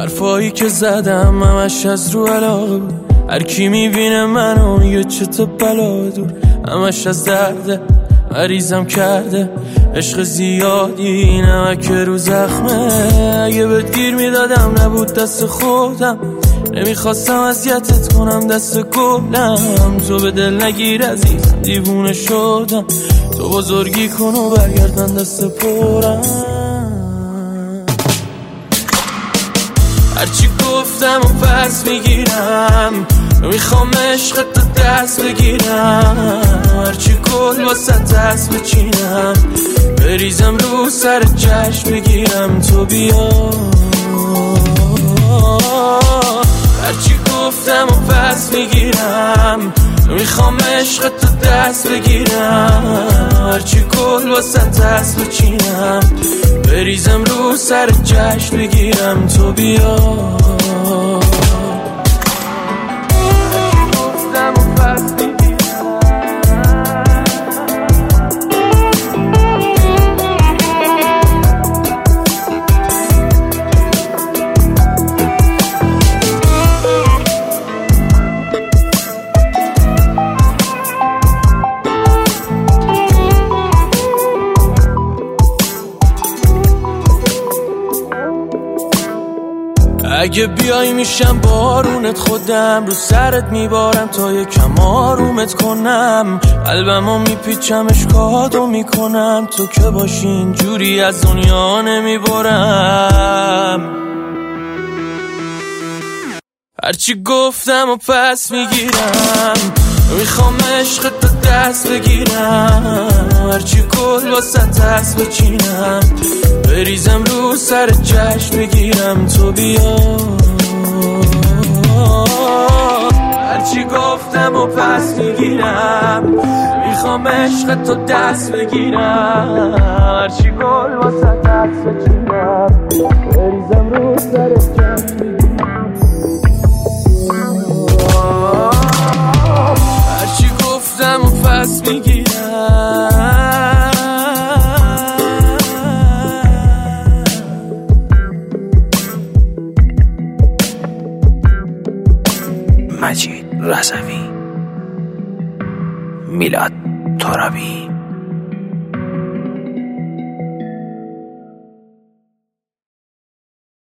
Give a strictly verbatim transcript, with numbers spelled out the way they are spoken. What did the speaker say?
حرفایی که زدم همش از رو علاقه بود. هر کی میبینه منو میگه چه تو بلا دور. همش از درده مریضم کرده عشق زیادی نمک رو زخمه. اگه بهت گیر میدادم نبود دست خودم. نمیخواستم اذیتت کنم دست گلم. تو به دل نگیر عزیزم دیوونه شدم. تو بزرگی کن و برگردن دست پرم. هرچی گفتم و پس میگیرم. میخوام عشقت تو دست بگیرم. هرچی گل واسه دست بچینم. بریزم رو سر چشم بگیرم تو بیا. هرچی گفتم و پس میگیرم. میخوام عشقت تو دست بگیرم. هرچی گل واسه دست بچینم. بریزم رو سر چشم بگیرم تو بیا. اگه بیای میشم بارونت خودم. رو سرت میبارم تا یکم آرومت کنم. قلبمو میپیچم اشکاتو میکنم. تو که باشی اینجوری از دنیا نمیبرم. هرچی گفتم و پس میگیرم. میخوام عشقت تو دست بگیرم. هرچی گل واسه دست بچینم. بریزم رو سر چشم بگیرم تو بیا. هرچی گفتم و پس میگیرم. میخوام عشقت تو دست بگیرم. هرچی گل واسه دست بچینم. بریزم رو سر چشم بگیرم. هرچی گفتم و پس میگیرم. مجید رضوی، میلاد ترابی.